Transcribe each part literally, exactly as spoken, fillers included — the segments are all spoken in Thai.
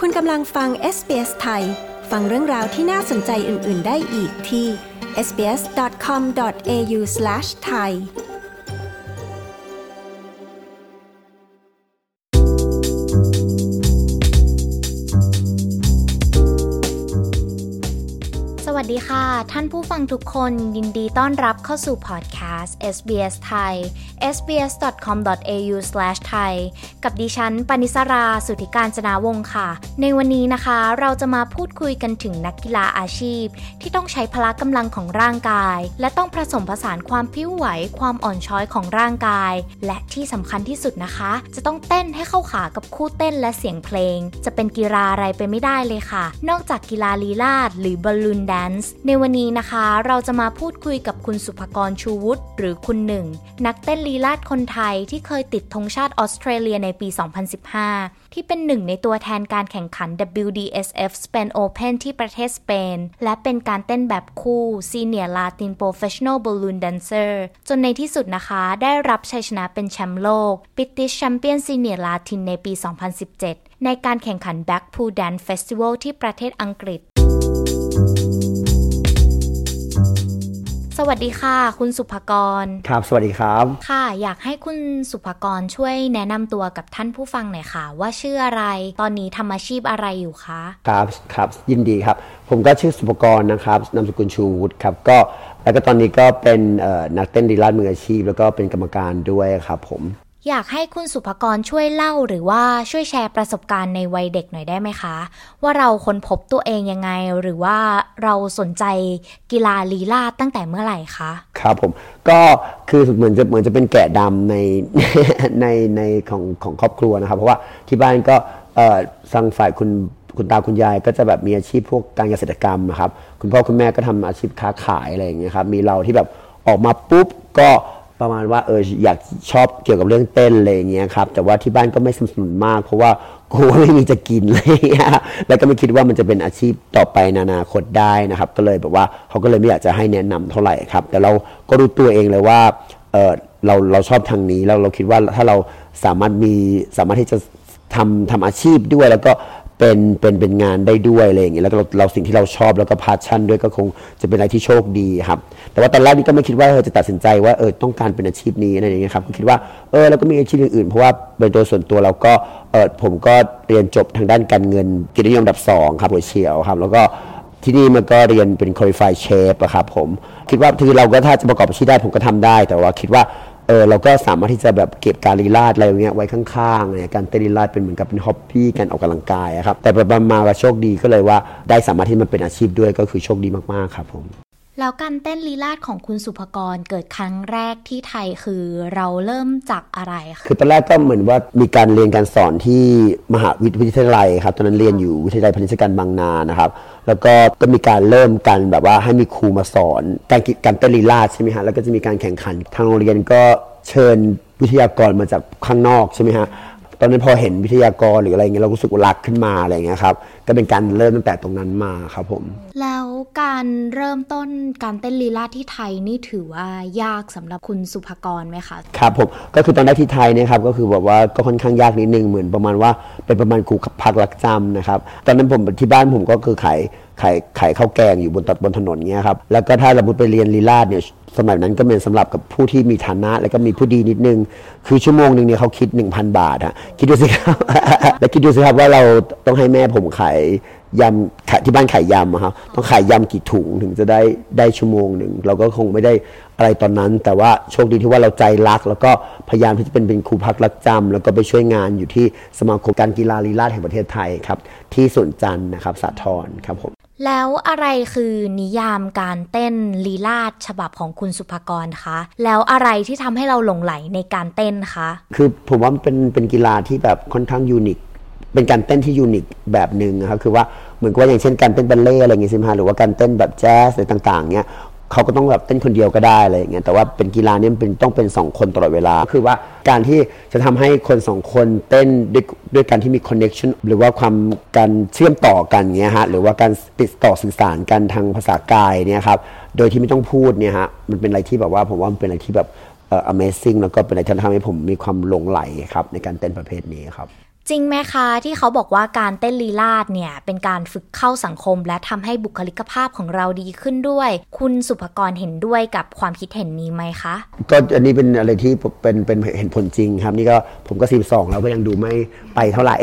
คุณกำลังฟัง เอส บี เอส ไทยฟังเรื่องราวที่น่าสนใจอื่นๆได้อีกที่ เอส บี เอส ดอท คอม ดอท เอ ยู สแลช ไทยสวัสดีค่ะท่านผู้ฟังทุกคนยินดีต้อนรับเข้าสู่พอดแคสต์ เอส บี เอส ไทย เอส บี เอส ดอท คอม ดอท เอ ยู สแลช ไทย กับดิฉันปณิสรา สุทธิการจนาวงศ์ค่ะในวันนี้นะคะเราจะมาพูดคุยกันถึงนักกีฬาอาชีพที่ต้องใช้พละกำลังของร่างกายและต้องผสมผสานความพริ้วไหวความอ่อนช้อยของร่างกายและที่สำคัญที่สุดนะคะจะต้องเต้นให้เข้าขากับคู่เต้นและเสียงเพลงจะเป็นกีฬาอะไรไปไม่ได้เลยค่ะนอกจากกีฬาลีลาศหรือบอลลูนแดนซ์ในวันนี้นะคะเราจะมาพูดคุยกับคุณสุภกรชูวุฒิหรือคุณหนึ่งนักเต้นลีลาศคนไทยที่เคยติดธงชาติออสเตรเลียในปีสองพันสิบห้าที่เป็นหนึ่งในตัวแทนการแข่งขัน ดับเบิลยู ดี เอส เอฟ Spain Open ที่ประเทศสเปนและเป็นการเต้นแบบคู่ Senior Latin Professional Balloon Dancer จนในที่สุดนะคะได้รับชัยชนะเป็นแชมป์โลก British Champion Senior Latin ในปีสองพันสิบเจ็ดในการแข่งขัน Blackpool Dance Festival ที่ประเทศอังกฤษสวัสดีค่ะคุณสุภกรครับสวัสดีครับค่ะอยากให้คุณสุภกรช่วยแนะนำตัวกับท่านผู้ฟังหน่อยค่ะว่าชื่ออะไรตอนนี้ทำอาชีพอะไรอยู่คะครับครับยินดีครับผมก็ชื่อสุภกรนะครับนามสกุลชูวุฒิครับก็แล้วก็ตอนนี้ก็เป็นนักเต้นลีลาศมืออาชีพแล้วก็เป็นกรรมการด้วยครับผมอยากให้คุณสุภกรช่วยเล่าหรือว่าช่วยแชร์ประสบการณ์ในวัยเด็กหน่อยได้ไหมคะว่าเราค้นพบตัวเองยังไงหรือว่าเราสนใจกีฬาลีลาศตั้งแต่เมื่อไหร่คะครับผมก็คือเหมือนจะเหมือนจะเป็นแกะดำใน ในในของของครอบครัวนะครับเพราะว่าที่บ้านก็เอ่อทางฝ่ายคุณคุณตาคุณยายก็จะแบบมีอาชีพพวกการเกษตรกรรมนะครับคุณพ่อคุณแม่ก็ทำอาชีพค้าขายอะไรอย่างเงี้ยครับมีเราที่แบบออกมาปุ๊บก็ประมาณว่าเอออยากชอบเกี่ยวกับเรื่องเต้นอะไรอย่างเงี้ยครับแต่ว่าที่บ้านก็ไม่สนับสนุนมากเพราะว่ากลัวไม่มีจะกินอะไรอย่างเงี้ยแล้วก็ไม่คิดว่ามันจะเป็นอาชีพต่อไปในอนาคตได้นะครับก็เลยแบบว่าเขาก็เลยไม่อยากจะให้แนะนำเท่าไหร่ครับแต่เราก็รู้ตัวเองเลยว่าเออเราเราชอบทางนี้แล้วเราคิดว่าถ้าเราสามารถมีสามารถที่จะทำทำอาชีพด้วยแล้วก็เป็นเป็นเป็นงานได้ด้วยอะไรอย่างเงี้ยแล้วเราเราสิ่งที่เราชอบแล้วก็พาชั่นด้วยก็คงจะเป็นอะไรที่โชคดีครับแต่ว่าตอนแรกนี่ก็ไม่คิดว่าเออจะตัดสินใจว่าเออต้องการเป็นอาชีพนี้อะไรอย่างเงี้ยครับก็คิดว่าเออแล้วก็มีอาชีพอื่นๆเพราะว่าโดยส่วนตัวเราก็เออผมก็เรียนจบทางด้านการเงินเกียรตินิยมอันดับสองครับหัวเฉียวครับแล้วก็ที่นี่มันก็เรียนเป็น Qualified Chef อะครับผมคิดว่าคือเราก็ถ้าจะประกอบอาชีพได้ผมก็ทำได้แต่ว่าคิดว่าเออเราก็สามารถที่จะแบบเก็บการลีลาศอะไรอย่างเงี้ยไว้ข้างๆเนี่ยการเต้นลีลาศเป็นเหมือนกับเป็นฮ็อบบี้การออกกำลังกายครับแต่ประมาณว่าโชคดีก็เลยว่าได้สามารถที่มันเป็นอาชีพด้วยก็คือโชคดีมากๆครับผมแล้วการเต้นลีลาศของคุณสุภกรเกิดครั้งแรกที่ไทยคือเราเริ่มจากอะไรคะคือตอนแรกก็เหมือนว่ามีการเรียนการสอนที่มหาวิทยาลัยครับตอนนั้นเรียนอยู่วิทยาลัยพาณิชยการบางนานะครับแล้วก็ก็มีการเริ่มกันแบบว่าให้มีครูมาสอนการการเต้นลีลาศใช่ไหมฮะแล้วก็จะมีการแข่งขันทางโรงเรียนก็เชิญวิทยากรมาจากข้างนอกใช่ไหมฮะตอนนั้นพอเห็นวิทยากรหรืออะไรเงี้ยเรารู้สึกรักขึ้นมาอะไรเงี้ยครับก็เป็นการเริ่มตั้งแต่ตรงนั้นมาครับผมแล้วการเริ่มต้นการเต้นลีลาศที่ไทยนี่ถือว่ายากสำหรับคุณสุภกรไหมคะครับผมก็คือตอนแรกที่ไทยเนี่ยครับก็คือแบบว่าก็ค่อนข้างยากนิดนึงเหมือนประมาณว่าเป็นประมาณครูพักรักจำนะครับตอนนั้นผมที่บ้านผมก็คือขายขายขายข้าวแกงอยู่บนบนถนนเงี้ยครับแล้วก็ถ้าเราไปเรียนลีลาศเนี่ยสมัยนั้นก็เป็นสำหรับกับผู้ที่มีฐานะแล้วก็มีผู้ดีนิดนึงคือชั่วโมงนึงเนี่ยเขาคิด หนึ่งพัน บาทฮะคิดดูสิครับ แล้วคิดดูสิครับว่าเราต้องให้แม่ผมขายยำขายที่บ้านขายยำครับต้องขายยำกี่ถุงถึงจะได้ได้ชั่วโมงนึงเราก็คงไม่ได้อะไรตอนนั้นแต่ว่าโชคดีที่ว่าเราใจรักแล้วก็พยายามที่จะเป็นเป็นครูพักรักจำแล้วก็ไปช่วยงานอยู่ที่สมาคมการกีฬาลีลาศแห่งประเทศไทยครับที่สวนจันทร์นะครับสาทรครับผมแล้วอะไรคือนิยามการเต้นลีลาศฉบับของคุณสุภกรคะแล้วอะไรที่ทำให้เราหลงไหลในการเต้นคะคือผมว่ามันเป็นเป็นกีฬาที่แบบค่อนข้างยูนิคเป็นการเต้นที่ยูนิคแบบนึงนะครับคือว่าเหมือนกับว่าอย่างเช่นการเต้นบัลเล่อะไรอย่างเงี้ยใช่ไหมฮะหรือว่าการเต้นแบบแจ๊สอะไรต่างๆเงี้ยเขาก็ต้องแบบเต้นคนเดียวก็ได้อะไรอย่างเงี้ยแต่ว่าเป็นกีฬาเนี่ยเป็นต้องเป็นสองคนตลอดเวลาคือว่าการที่จะทำให้คนสองคนเต้นด้วยด้วยการที่มีคอนเนคชั่นหรือว่าความการเชื่อมต่อกันเงี้ยฮะหรือว่าการติดต่อสื่อสารกันทางภาษากายเนี่ยครับโดยที่ไม่ต้องพูดเนี่ยฮะมันเป็นอะไรที่แบบว่าผมว่ามันเป็นอะไรที่แบบเอ่อ Amazing แล้วก็เป็นอะไรที่ทำให้ผมมีความหลงใหลครับในการเต้นประเภทนี้ครับจริงไหมคะที่เขาบอกว่าการเต้นลีลาศเนี่ยเป็นการฝึกเข้าสังคมและทำให้บุคลิกภาพของเราดีขึ้นด้วยคุณสุภกรเห็นด้วยกับความคิดเห็นนี้ไหมคะก็อันนี้เป็นอะไรที่เป็นเป็นเห็นผลจริงครับนี่ก็ผมก็สิบสองแล้วก็ยังดูไม่ไปเท่าไหร่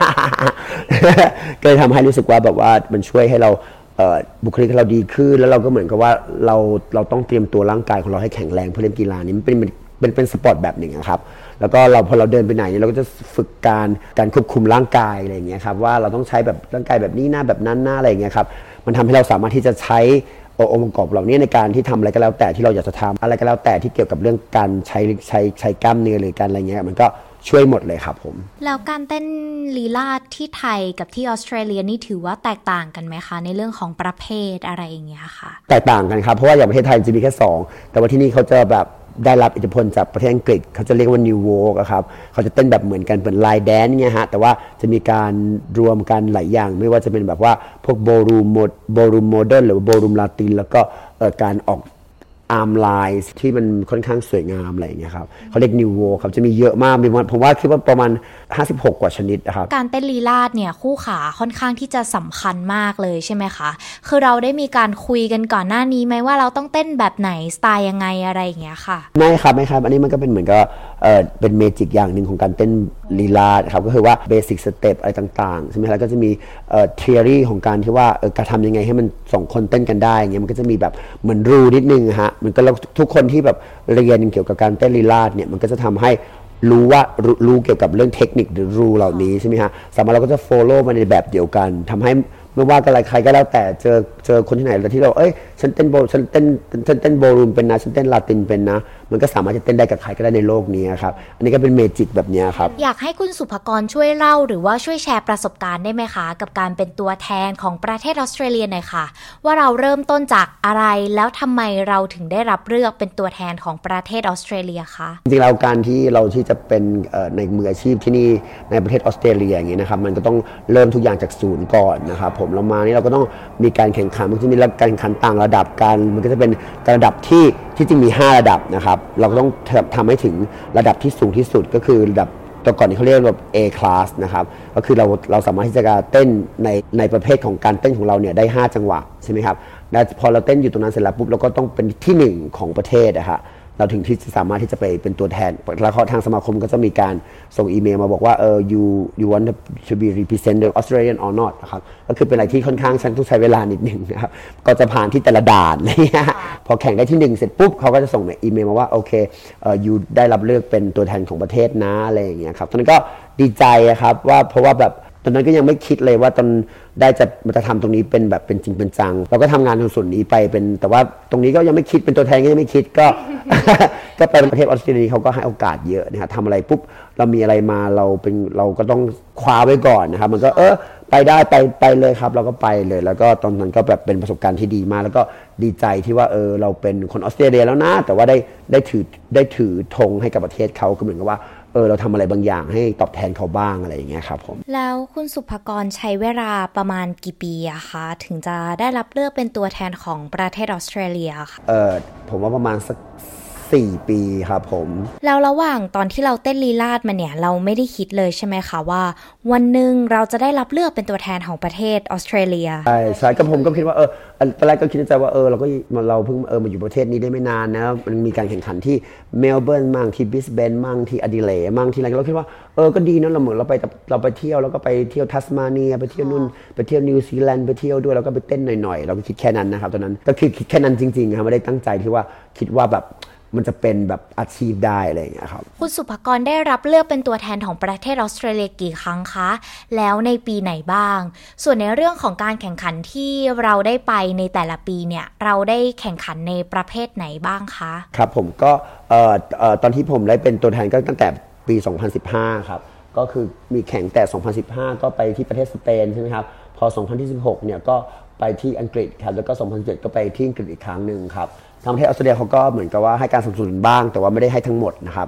ก็เลยทำให้รู้สึกว่าแบบว่ามันช่วยให้เราบุคลิกเราดีขึ้นแล้วเราก็เหมือนกับว่าเราเราต้องเตรียมตัวร่างกายของเราให้แข็งแรงเพื่อเล่นกีฬานี้มันเป็นเป็นเป็นสปอร์ตแบบหนึ่งครับแล้วก็เราพอเราเดินไปไหนเราก็จะฝึกการการควบคุมร่างกายอะไรอย่างเงี้ยครับว่าเราต้องใช้แบบร่างกายแบบนี้หน้าแบบนั้นหน้าอะไรอย่างเงี้ยครับมันทำให้เราสามารถที่จะใช้องค์ประกอบเหล่านี้ในการที่ทำอะไรก็แล้วแต่ที่เราอยากจะทำอะไรก็แล้วแต่ที่เกี่ยวกับเรื่องการใช้ใช้ใช้กล้ามเนื้อหรือการอะไรเงี้ยมันก็ช่วยหมดเลยครับผมแล้วการเต้นลีลาศที่ไทยกับที่ออสเตรเลียนี่ถือว่าแตกต่างกันไหมคะในเรื่องของประเภทอะไรอย่างเงี้ยค่ะแตกต่างกันครับเพราะว่าอย่างประเทศไทยจะมีแค่สองแต่ว่าที่นี่เขาจะแบบได้รับอิทธิพลจากประเทศอังกฤษเขาจะเรียกว่า New Vogue ครับเขาจะเต้นแบบเหมือนกันเป็นไลน์แดนซ์เนี่ยฮะแต่ว่าจะมีการรวมกันหลายอย่างไม่ว่าจะเป็นแบบว่าพวกโบลูมโบลูมโมเดิร์นหรือโบลูมลาตินแล้วก็การออกอาร์มไลน์ที่มันค่อนข้างสวยงามอะไรอย่างเงี้ยครับเขาเรียก New Vogue ครับจะมีเยอะมากมีผมว่าคิดว่าประมาณห้าสิบหกกว่าชนิดนะครับการเต้นลีลาศเนี่ยคู่ขาค่อนข้างที่จะสำคัญมากเลยใช่ไหมคะคือเราได้มีการคุยกันก่อนหน้านี้ไหมว่าเราต้องเต้นแบบไหนสไตล์ยังไงอะไรอย่างเงี้ยค่ะไม่ครับไม่ครับอันนี้มันก็เป็นเหมือนกับเอ่อเป็นเมจิกอย่างหนึ่งของการเต้นลีลาศครับก็คือว่าเบสิกสเต็ปอะไรต่างๆใช่ไหมแล้วก็จะมีเอ่อทฤษฎีของการที่ว่าเออการทำยังไงให้มันสองคนเต้นกันได้อย่างเงี้ยมันก็จะมีแบบเหมือนรูนิดนึงฮะมันก็แล้วทุกคนที่แบบเรียนเกี่ยวกับการเต้นลีลาศเนี่ยมันก็จะทำให้รู้ว่ารู้เกี่ยวกับเรื่องเทคนิคหรือรูเหล่านี้ใช่ไหมฮะสามารถเราก็จะ follow มาในแบบเดียวกันทำให้ไม่ว่ากันอะไรใครก็แล้วแต่เจอเจอคนที่ไหนแล้วที่เราเอ้ยฉันเต้นโบฉันเต้นฉันเต้นโบลูมเป็นนะฉันเต้นลาตินเป็นนะมันก็สามารถจะเต้นได้กับใครก็ได้ในโลกนี้ครับอันนี้ก็เป็นเมจิกแบบนี้ครับอยากให้คุณสุภกรช่วยเล่าหรือว่าช่วยแชร์ประสบการณ์ได้ไหมคะกับการเป็นตัวแทนของประเทศออสเตรเลียหน่อยค่ะว่าเราเริ่มต้นจากอะไรแล้วทำไมเราถึงได้รับเลือกเป็นตัวแทนของประเทศออสเตรเลียคะจริงๆแล้วการที่เราที่จะเป็นในมืออาชีพที่นี่ในประเทศออสเตรเลียอย่างนี้นะครับมันก็ต้องเริ่มทุกอย่างจากศูนย์ก่อนนะครับผมเรามานี่เราก็ต้องมีการแข่งขันมันจะมีการแข่งขันต่างระดับกันมันก็จะเป็นการระดับที่ที่จริงมีห้าระดับนะครับเราก็ต้องทำให้ถึงระดับที่สูงที่สุดก็คือระดับตัวก่อนนี้เขาเรียกแบบ A class นะครับก็คือเราเราสามารถที่จะเต้นในในประเภทของการเต้นของเราเนี่ยได้ห้าจังหวะใช่ไหมครับแล้วพอเราเต้นอยู่ตรงนั้นเสร็จแล้วปุ๊บเราก็ต้องเป็นที่หนึ่งของประเทศนะฮะเราถึงที่สามารถที่จะไปเป็นตัวแทนแล้วทางสมาคมก็จะมีการส่งอีเมลมาบอกว่าเออ you you want to be represented Australian or not นะครับก็คือเป็นอะไรที่ค่อนข้างฉันต้องใช้เวลานิดนึงนะครับก็จะผ่านที่แต่ละด่านเนี่ยพอแข่งได้ที่หนึ่งเสร็จปุ๊บเขาก็จะส่งอีเมลมาว่าโอเคเอ่อ you ได้รับเลือกเป็นตัวแทนของประเทศนะอะไรอย่างเงี้ยครับตอนนั้นก็ดีใจครับว่าเพราะว่าแบบตอนนั้นก็ยังไม่คิดเลยว่าตอนได้จะมันจะทำตรงนี้เป็นแบบเป็นจริงเป็นจังเราก็ทำงานตรงส่วนนี้ไปเป็นแต่ว่าตรงนี้ก็ยังไม่คิดเป็นตัวแทนก็ยังไม่คิดก็ ก็ไปประเทศออสเตรเลียเขาก็ให้โอกาสเยอะนะครับทำอะไรปุ๊บเรามีอะไรมาเราเป็นเราก็ต้องคว้าไว้ก่อนนะครับมันก็เออไปได้ไปไปเลยครับเราก็ไปเลยแล้วก็ตอนนั้นก็แบบเป็นประสบการณ์ที่ดีมากแล้วก็ดีใจที่ว่าเออเราเป็นคนออสเตรเลียแล้วนะแต่ว่าได้ได้ถือได้ถือธงให้กับประเทศเขาก็เหมือนกับว่าเออเราทำอะไรบางอย่างให้ตอบแทนเขาบ้างอะไรอย่างเงี้ยครับผมแล้วคุณสุภกรใช้เวลาประมาณกี่ปีอะคะถึงจะได้รับเลือกเป็นตัวแทนของประเทศออสเตรเลียค่ะเออผมว่าประมาณสักสี่ปีครับผมแล้วระหว่างตอนที่เราเต้นลีลาศมาเนี่ยเราไม่ได้คิดเลยใช่ไหมคะว่าวันหนึ่งเราจะได้รับเลือกเป็นตัวแทนของประเทศออสเตรเลียใช่ใช่ก็ผมก็คิดว่าเออตอนแรกก็คิดในใจว่าเออเราก็เราเพิ่งเออมาอยู่ประเทศนี้ได้ไม่นานนะมันมีการแข่งขันที่เมลเบิร์นมั่งที่บริสเบนมั่งที่อดิเลด์มั่งที่อะไรเราคิดว่าเออก็ดีนะเราเหมือนเราไปเราไปเที่ยวแล้วก็ไปเที่ยวทัสมาเนียไปเที่ยวนู่นไปเที่ยวนิวซีแลนด์ไปเที่ยวด้วยแล้วก็ไปเต้นหน่อยๆเราก็คิดแค่นั้นนะครับตอนนั้นก็คือคิดแค่นั้นจริงๆครับไม่ได้ตั้งใจที่ว่าคิดว่าแบบมันจะเป็นแบบอาชีพได้อะไรอย่างเงี้ยครับคุณสุภกรได้รับเลือกเป็นตัวแทนของประเทศออสเตรเลียกี่ครั้งคะแล้วในปีไหนบ้างส่วนในเรื่องของการแข่งขันที่เราได้ไปในแต่ละปีเนี่ยเราได้แข่งขันในประเภทไหนบ้างคะครับผมก็เอ่อเอ่อตอนที่ผมได้เป็นตัวแทนก็ตั้งแต่ปีสองพันสิบห้าครับก็คือมีแข่งแต่สองพันสิบห้าก็ไปที่ประเทศสเปนใช่ไหมครับพอสองพันสิบหกเนี่ยก็ไปที่อังกฤษครับแล้วก็สองพันสิบเจ็ดก็ไปที่อังกฤษอีกครั้งนึงครับทางประเทศออสเตรเลียเขาก็เหมือนกับว่าให้การสนับสนุนบ้างแต่ว่าไม่ได้ให้ทั้งหมดนะครับ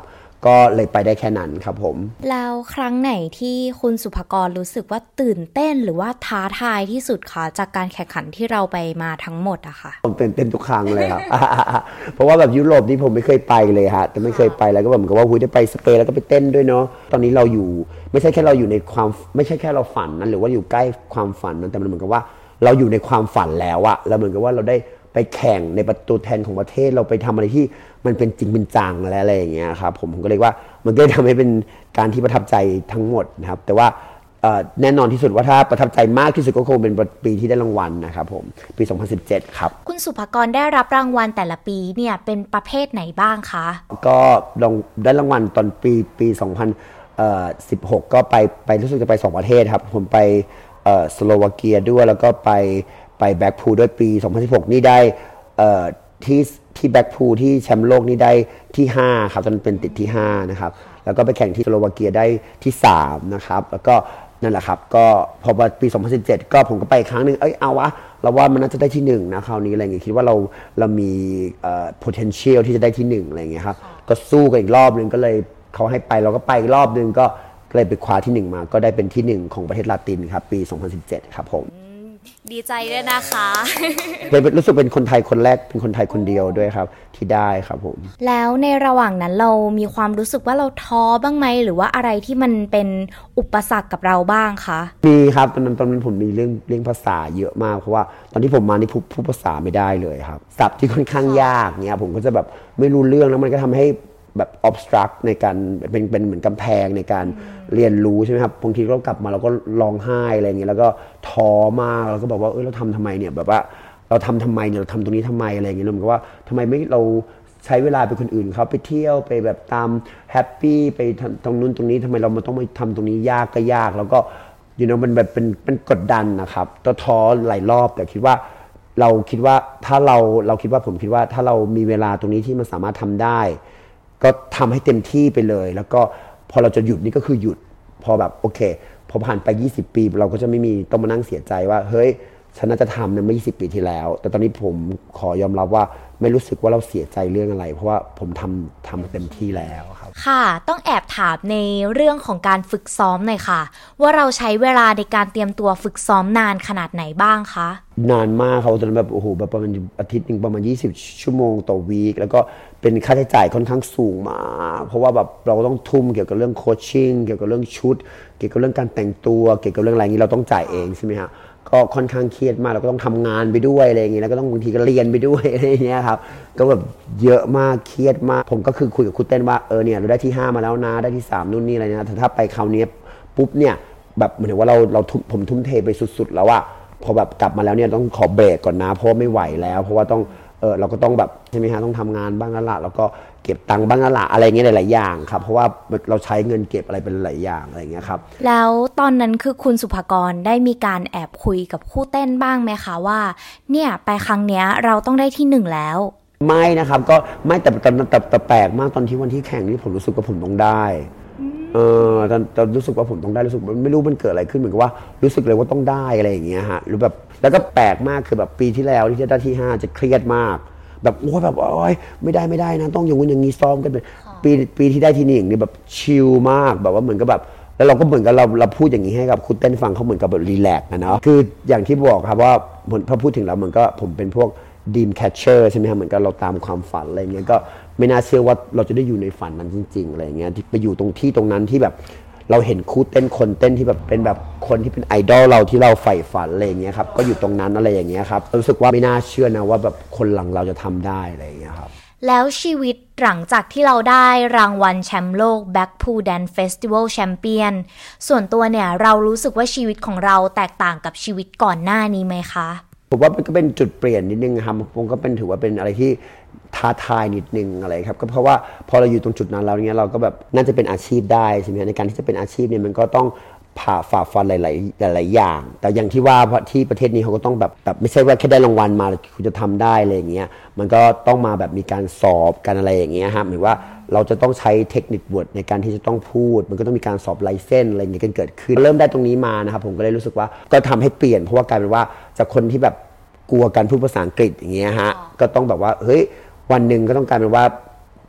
ก็เลยไปได้แค่นั้นครับผมแล้วครั้งไหนที่คุณสุภกรรู้สึกว่าตื่นเต้นหรือว่าท้าทายที่สุดคะจากการแข่งขันที่เราไปมาทั้งหมดอะค่ะผมตื่นเต้นทุกครั้งเลยครับ เพราะว่าแบบยุโรปนี่ผมไม่เคยไปเลยฮะแต่ไม่เคยไปแล้วก็แบบเหมือนกับว่าหุ้ยได้ไปสเปนแล้วก็ไปเต้นด้วยเนาะตอนนี้เราอยู่ไม่ใช่แค่เราอยู่ในความไม่ใช่แค่เราฝันนั้นหรือว่าอยู่ใกล้ความฝันนั้นแต่มันเหมือนกับว่าเราอยู่ในความฝันแล้วอะแล้วเหมือนกับว่าเราได้ไปแข่งในประตูแทนของประเทศเราไปทำอะไรที่มันเป็นจริงเป็นจังและอะไรอย่างเงี้ยครับผมผมก็เลยว่ามันก็ทำให้เป็นการที่ประทับใจทั้งหมดนะครับแต่ว่าแน่นอนที่สุดว่าถ้าประทับใจมากที่สุดก็คงเป็นปีที่ได้รางวัลนะครับผมปีสองพันสิบเจ็ดครับคุณสุภกรได้รับรางวัลแต่ละปีเนี่ยเป็นประเภทไหนบ้างคะก็ลองได้รางวัลตอนปีปีสองพันสิบหกก็ไปไปรู้สึกจะไปสองประเทศครับผมไปสโลวาเกียด้วยแล้วก็ไปไปแบ็คพูลด้วยปีสองพันสิบหกนี่ได้ที่ที่แบ็คพูลที่แชมป์โลกนี่ได้ที่ห้าครับตอนนั้นเป็นติดที่ห้านะครับแล้วก็ไปแข่งที่สโลวาเกียได้ที่สามนะครับแล้วก็นั่นแหละครับก็พอปีสองพันสิบเจ็ดก็ผมก็ไปอีกครั้งนึงเอ้ยเอาวะเราว่ามันน่าจะได้ที่หนึ่งนะคราวนี้อะไรอย่างเงี้ยคิดว่าเราเรามีเอ่อ potential ที่จะได้ที่หนึ่งอะไรอย่างเงี้ยครับก็สู้กันอีกรอบนึงก็เลยเขาให้ไปเราก็ไปอีกรอบนึงก็เลยไปคว้าที่หนึ่งมาก็ได้เป็นที่หนึ่งของประเทศลาตินครับปีสองพันสิบเจ็ดครับผมดีใจด้วยนะคะเป็นรู้สึกเป็นคนไทยคนแรกเป็นคนไทยคนเดียวด้วยครับที่ได้ครับผมแล้วในระหว่างนั้นเรามีความรู้สึกว่าเราท้อบ้างไหมหรือว่าอะไรที่มันเป็นอุปสรรคกับเราบ้างคะมีครับตอนนั้นตอนนั้นผมมีเรื่องเรื่องภาษาเยอะมากเพราะว่าตอนที่ผมมานี่พูดภาษาไม่ได้เลยครับศัพท์ที่ค่อนข้างยากเนี่ยผมก็จะแบบไม่รู้เรื่องแล้วมันก็ทำให้แบบ obstruct ในการเป็นเป็นเหมือนกำแพงในการเรียนรู้ใช่ไหมครับบางทีเรากลับมาเราก็ร้องไห้อะไรอย่างเงี้ยแล้วก็ท้อมากเราก็บอกว่าเออเราทำทำไมเนี่ยแบบว่าเราทำทำไมเนี่ยเราทำตรงนี้ทำไมอะไรอย่างเงี้ยเราบอกว่าทำไมไม่เราใช้เวลาไปคนอื่นเขาไปเที่ยวไปแบบตามแฮปปี้ไปตรงนู้นตรงนี้ทำไมเรามาต้องมาทำตรงนี้ยากก็ยากแล้วก็อยู่นะมันแบบเป็นเป็นกดดันนะครับตัวท้อหลายรอบแต่คิดว่าเราคิดว่าถ้าเราเราคิดว่าผมคิดว่าถ้าเรามีเวลาตรงนี้ที่มันสามารถทำได้ก็ทำให้เต็มที่ไปเลยแล้วก็พอเราจะหยุดนี่ก็คือหยุดพอแบบโอเคพอผ่านไปยี่สิบปีเราก็จะไม่มีต้องมานั่งเสียใจว่าเฮ้ยฉันน่าจะทำนะเมื่อยี่สิบปีที่แล้วแต่ตอนนี้ผมขอยอมรับว่าไม่รู้สึกว่าเราเสียใจเรื่องอะไรเพราะว่าผมทำทำเต็มที่แล้วครับค่ะต้องแอบถามในเรื่องของการฝึกซ้อมหน่อยค่ะว่าเราใช้เวลาในการเตรียมตัวฝึกซ้อมนานขนาดไหนบ้างคะนานมากครับตอนนั้นแบบโอ้โหแบบประมาณอาทิตย์นึงประมาณยี่สิบชั่วโมงต่อวีคแล้วก็เป็นค่าใช้จ่ายค่อนข้างสูงมากเพราะว่าแบบเราต้องทุ่มเกี่ยวกับเรื่องโคชชิ่งเกี่ยวกับเรื่องชุดเกี่ยวกับเรื่องการแต่งตัวเกี่ยวกับเรื่องอะไรนี้เราต้องจ่ายเองใช่ไหมฮะก็ค่อนข้างเครียดมากเราก็ต้องทำงานไปด้วยอะไรอย่างเงี้ยแล้วก็ต้องบางทีก็เรียนไปด้วยอะไรอย่างเงี้ยครับก็แบบเยอะมากเครียดมากผมก็คือคุยกับคุณเต้นว่าเออเนี่ยเราได้ที่ห้ามาแล้วนะได้ที่สามนู่นนี่อะไรนะแต่ถ้าไปคราวนี้ปุ๊บเนี่ยแบบเหมือนว่าเราเราผมทุ่มเทไปสุดๆแล้วอะพอแบบกลับมาแล้วเนี่ยต้องขอเบรกก่อนนะเพราะไม่ไหวแล้วเพราะว่าต้องเออเราก็ต้องแบบใช่ไหมฮะต้องทำงานบ้างละแล้วก็เก็บตังค์บ้างละอะไรเงี้ยหลายๆอย่างครับเพราะว่าเราใช้เงินเก็บอะไรเป็นหลายอย่างอะไรเงี้ยครับแล้วตอนนั้นคือคุณสุภกรได้มีการแอบคุยกับคู่เต้นบ้างไหมคะว่าเนี่ยไปครั้งเนี้ยเราต้องได้ที่หนึ่งแล้วไม่นะครับก็ไม่แต่ตอนแต่แต่แปลกมากตอนที่วันที่แข่งนี่ผมรู้สึกว่าผมต้องได้เออตอนตอนรู้สึกว่าผมต้องได้รู้สึกไม่รู้มันเกิดอะไรขึ้นเหมือนกับว่ารู้สึกเลยว่าต้องได้อะไรอย่างเงี้ยฮะหรือแบบแล้วก็แปลกมากคือแบบปีที่แล้วที่ได้ที่ห้าจะเครียดมากแบบโอ้ยแบบโอ้ยไม่ได้ไม่ได้นะต้องอย่างงู้นอย่างงี้ซ้อมกันเป็นปีปีที่ได้ที่หนึ่งนี่แบบชิลมากแบบว่าเหมือนกับแบบแล้วเราก็เหมือนกับเราเราพูดอย่างนี้ให้กับคุณเต้นฟังเขาเหมือนกับแบบรีแลกซ์นะเนาะคืออย่างที่บอกครับว่าพอพูดถึงแล้วเหมือนก็ผมเป็นพวกดีมแคชเชอร์ใช่ไหมครับเหมือนกับเราตามความฝันอะไรเงี้ยก็ไม่น่าเชื่อว่าเราจะได้อยู่ในฝันนั้นจริงๆอะไรเงี้ยที่ไปอยู่ตรงที่ตรงนั้นที่แบบเราเห็นคู่เต้นคนเต้นที่แบบเป็นแบบคนที่เป็นไอดอลเราที่เราใฝ่ฝันอะไรอย่างเงี้ยครับก็อยู่ตรงนั้นอะไรอย่างเงี้ยครับรู้สึกว่าไม่น่าเชื่อนะว่าแบบคนหลังเราจะทำได้อะไรอย่างเงี้ยครับแล้วชีวิตหลังจากที่เราได้รางวัลแชมป์โลก Blackpool Dance Festival Champion ส่วนตัวเนี่ยเรารู้สึกว่าชีวิตของเราแตกต่างกับชีวิตก่อนหน้านี้ไหมคะผมว่ามันก็เป็นจุดเปลี่ยนนิดนึงครับผมก็เป็นถือว่าเป็นอะไรที่ท้าทายนิดนึงอะไรครับก็เพราะว่าพอเราอยู่ตรงจุดนั้นแล้วเนี่ยเราก็แบบน่าจะเป็นอาชีพได้ใช่ไหมในการที่จะเป็นอาชีพเนี่ยมันก็ต้องผ่าฝ่าฟันหลายๆหลายๆอย่างแต่อย่างที่ว่าเพราะที่ประเทศนี้เขาก็ต้องแบบแบบไม่ใช่ว่าแค่ได้รางวัลมาคุณจะทำได้อะไรอย่างเงี้ยมันก็ต้องมาแบบมีการสอบกันอะไรอย่างเงี้ยครับหรือว่าเราจะต้องใช้เทคนิคบทในการที่จะต้องพูดมันก็ต้องมีการสอบไลเซนส์อะไรอย่างเงี้ยกันเกิดขึ้นเริ่มได้ตรงนี้มานะครับผมก็เลยรู้สึกว่าก็ทำให้เปลี่ยนเพราะว่ากลายเป็นว่าจากคนที่แบบกลัวการพูดภาษาอังกฤษอย่างเงี้ยฮะก็ต้องแบบว่าเฮ้ยวันหนึ่งก็ต้องกลายเป็นว่า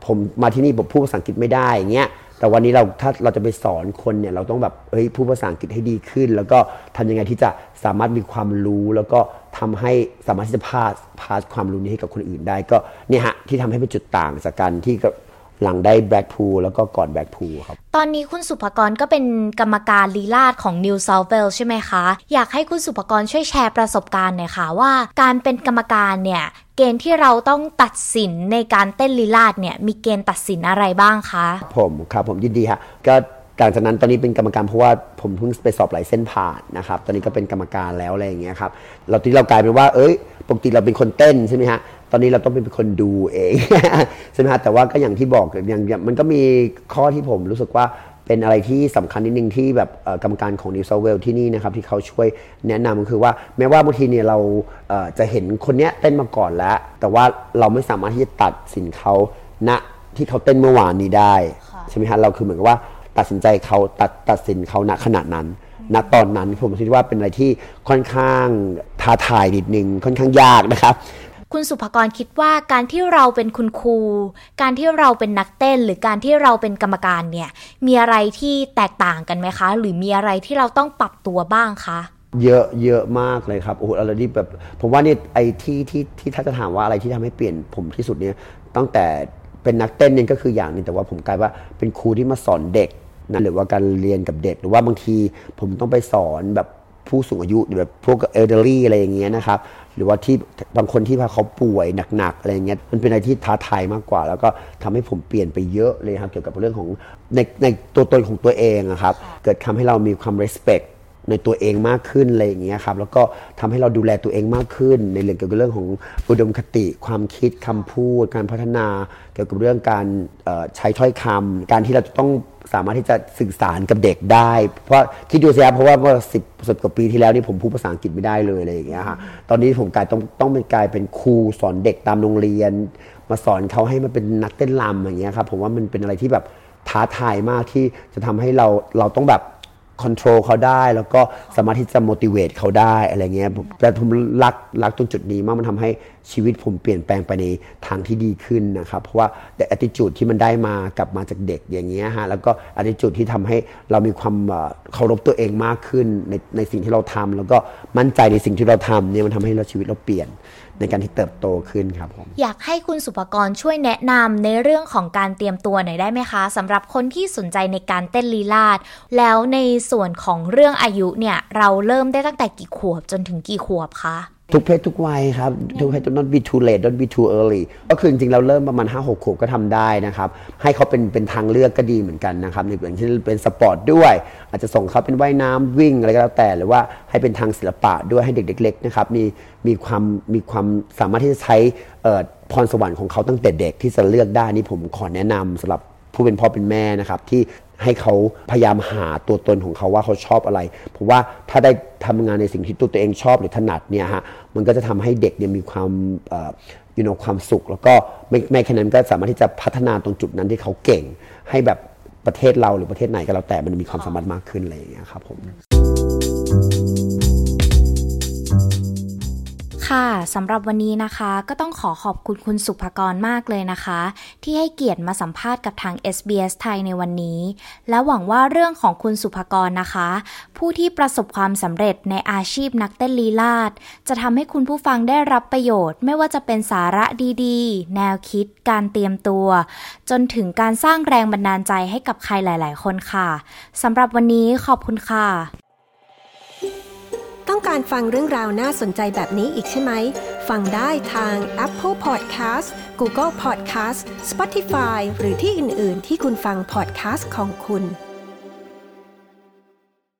ผมมาที่นี่ผมพูดภาษาอังกฤษไม่ได้อย่างเงี้ยแต่วันนี้เราถ้าเราจะไปสอนคนเนี่ยเราต้องแบบเฮ้ยพูดภาษาอังกฤษให้ดีขึ้นแล้วก็ทำยังไงที่จะสามารถมีความรู้แล้วก็ทำให้สามารถที่จะพาสพาสความรู้นี้ให้กับคนอื่นได้ก็เนี่ยฮะที่ทำให้เป็นจุดต่างจากการที่หลังได้แบล็กพูลแล้วก็ก่อนแบล็กพูลครับตอนนี้คุณสุภกรก็เป็นกรรมการลีลาศของ New South Wales ใช่ไหมคะอยากให้คุณสุภกรช่วยแชร์ประสบการณ์หน่อยค่ะว่าการเป็นกรรมการเนี่ยเกณฑ์ที่เราต้องตัดสินในการเต้นลีลาศเนี่ยมีเกณฑ์ตัดสินอะไรบ้างคะผมครับผมยินดีฮะก็หลังจากนั้นตอนนี้เป็นกรรมการเพราะว่าผมเพิ่งไปสอบหลายเส้นผ่านนะครับตอนนี้ก็เป็นกรรมการแล้วอะไรอย่างเงี้ยครับเราที่เรากลายเป็นว่าเอ้ยปกติเราเป็นคนเต้นใช่ไหมฮะตอนนี้เราต้องเป็นคนดูเอง ใช่ไหมฮะแต่ว่าก็อย่างที่บอกอย่างมันก็มีข้อที่ผมรู้สึกว่าเป็นอะไรที่สำคัญนิดนึงที่แบบกรรมการของ New South Wales ที่นี่นะครับที่เขาช่วยแนะนำก็คือว่าแม้ว่าบางทีเนี่ยเราจะเห็นคนเนี้ยเต้นมาก่อนแล้วแต่ว่าเราไม่สามารถที่จะตัดสินเขาณที่เขาเต้นเมื่อวานนี้ได้ใช่ไหมฮะเราคือเหมือนกับว่าตัดสินใจเขาตัดตัดสินเขาณขณะนั้นณตอนนั้นผมคิดว่าเป็นอะไรที่ค่อนข้างท้าทายนิดนึงค่อนข้างยากนะครับคุณสุภกรคิดว่าการที่เราเป็นคุณครูการที่เราเป็นนักเต้นหรือการที่เราเป็นกรรมการเนี่ยมีอะไรที่แตกต่างกันไหมคะหรือมีอะไรที่เราต้องปรับตัวบ้างคะเยอะเยอะมากเลยครับโอ้โหอะไรที่แบบผมว่านี่ไอ้ที่ที่ที่ถ้าจะถามว่าอะไรที่ทำให้เปลี่ยนผมที่สุดเนี่ยตั้งแต่เป็นนักเต้นเนี่ยก็คืออย่างนึงแต่ว่าผมกลายว่าเป็นครูที่มาสอนเด็กนะหรือว่าการเรียนกับเด็กหรือว่าบางทีผมต้องไปสอนแบบผู้สูงอายุแบบพวก elderly อะไรอย่างเงี้ยนะครับหรือว่าที่บางคนที่พาเขาป่วยหนักๆอะไรเงี้ยมันเป็นอะไรที่ท้าทายมากกว่าแล้วก็ทำให้ผมเปลี่ยนไปเยอะเลยครับเกี่ยวกับเรื่องของในในตัวตนของตัวเองครับเกิดทำให้เรามีความ respect ในตัวเองมากขึ้นอะไรอย่างเงี้ยครับแล้วก็ทำให้เราดูแลตัวเองมากขึ้นในเรื่องเกี่ยวกับเรื่องของอุดมคติความคิดคำพูดการพัฒนาเกี่ยวกับเรื่องการใช้ถ้อยคำการที่เราจะต้องสามารถที่จะสื่อสารกับเด็กได้เพราะคิดดูสิครับเพราะว่าเมื่อสิบสิบกว่าปีที่แล้วนี่ผมพูดภาษาอังกฤษไม่ได้เลยอะไรอย่างเงี้ยฮะตอนนี้ผมกลายต้องต้องเป็นกลายเป็นครูสอนเด็กตามโรงเรียนมาสอนเขาให้มันเป็นนักเต้นรำอย่างเงี้ยครับผมว่ามันเป็นอะไรที่แบบท้าทายมากที่จะทำให้เราเราต้องแบบคอนโทรลเขาได้แล้วก็สามารถที่จะ motivate เขาได้อะไรเงี้ยแต่ผมรักรักตรงจุดนี้มากมันทำให้ชีวิตผมเปลี่ยนแปลงไปในทางที่ดีขึ้นนะครับเพราะว่า attitude ที่มันได้มากลับมาจากเด็กอย่างเงี้ยฮะแล้วก็ attitude ที่ทำให้เรามีความเคารพตัวเองมากขึ้นในในสิ่งที่เราทำแล้วก็มั่นใจในสิ่งที่เราทำเนี่ยมันทำให้เราชีวิตเราเปลี่ยนในการที่เติบโตขึ้นครับผมอยากให้คุณสุภกรช่วยแนะนำในเรื่องของการเตรียมตัวหน่อยได้ไหมคะสำหรับคนที่สนใจในการเต้นลีลาศแล้วในส่วนของเรื่องอายุเนี่ยเราเริ่มได้ตั้งแต่กี่ขวบจนถึงกี่ขวบคะทุกเพศทุกวัยครับทุกเพศ don't be too late don't be too early ก็คือจริงๆเราเริ่มประมาณ ห้าหก ขวบก็ทำได้นะครับให้เขาเป็นเป็นทางเลือกก็ดีเหมือนกันนะครับในอย่างเช่นเป็นสปอร์ตด้วยอาจจะส่งเขาเป็นว่ายน้ำวิ่งอะไรก็แล้วแต่หรือว่าให้เป็นทางศิลปะด้วยให้เด็กเล็กๆนะครับมีมีความมีความสามารถที่จะใช้พรสวรรค์ของเขาตั้งแต่เด็กที่จะเลือกได้นี่ผมขอแนะนำสำหรับผู้เป็นพ่อเป็นแม่นะครับที่ให้เขาพยายามหาตัวตนของเขาว่าเขาชอบอะไรผมว่าถ้าได้ทำงานในสิ่งที่ตัวตัวเองชอบหรือถนัดเนี่ยฮะมันก็จะทำให้เด็กเนี่ยมีความเอ่อ you know ความสุขแล้วก็ไม่ไม่แค่นั้นก็สามารถที่จะพัฒนาตรงจุดนั้นที่เขาเก่งให้แบบประเทศเราหรือประเทศไหนก็แล้วแต่มันมีความสามารถมากขึ้นอะไรอย่างเงี้ยครับผมค่ะสำหรับวันนี้นะคะก็ต้องขอขอบคุณคุณสุภกรมากเลยนะคะที่ให้เกียรติมาสัมภาษณ์กับทาง เอส บี เอส ไทยในวันนี้และหวังว่าเรื่องของคุณสุภกรนะคะผู้ที่ประสบความสำเร็จในอาชีพนักเต้นลีลาศจะทำให้คุณผู้ฟังได้รับประโยชน์ไม่ว่าจะเป็นสาระดีๆแนวคิดการเตรียมตัวจนถึงการสร้างแรงบันดาลใจให้กับใครหลายๆคนค่ะสำหรับวันนี้ขอบคุณค่ะต้องการฟังเรื่องราวน่าสนใจแบบนี้อีกใช่ไหมฟังได้ทาง Apple Podcast Google Podcast Spotify หรือที่อื่นๆที่คุณฟัง podcast ของคุณ